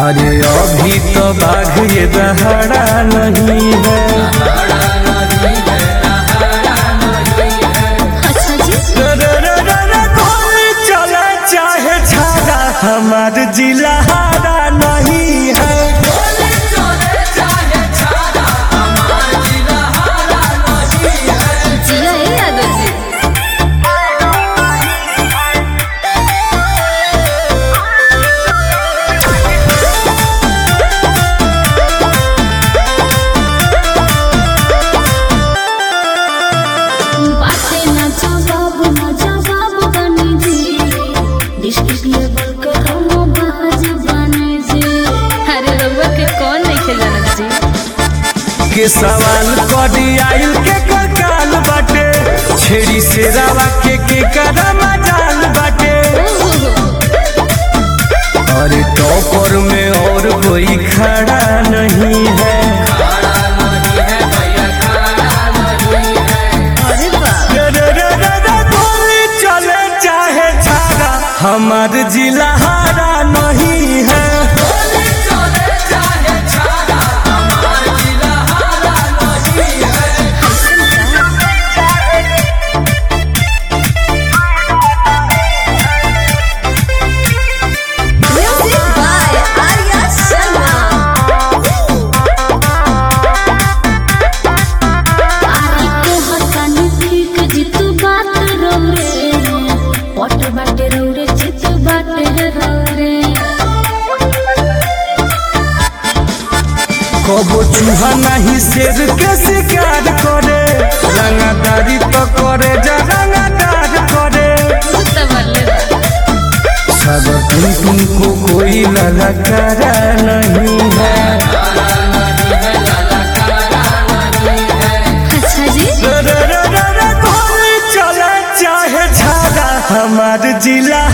अरे अभी तो बाघ ये दहाड़ा नहीं है। अच्छा जी, गोली चले चाहे छाड़ा हमार जिला हारा नहीं है। जिया है यादव जी। बातें ना जवाब बनी जी, डिस्ट्रिक्ट लेवल के दोनों बाज बने जी। अरे रउआ के कौन नहीं खेलना जी? के सवाल कदी आइल के काल बाटे, छेड़ी से रावा के करम जाल बाटे। अरे टॉपर में और कोई खड़ा नहीं है। अरे बाप, गोली चले चाहे छाड़ा हमार जिला हारा नहीं है। Music by Arya Sharma. आरी को हटानी ठीक जितु बात रौरे, पट बाटे रौरे जितु बाटे रौरे। कबो चूहा नहीं शेर के शिकार करे, रंगादारी तो करे जा रंगादार करे। सब तुमको कोई ललकारा नहीं है। अच्छा जी, गोली चले चाहे छाड़ा हमार जिला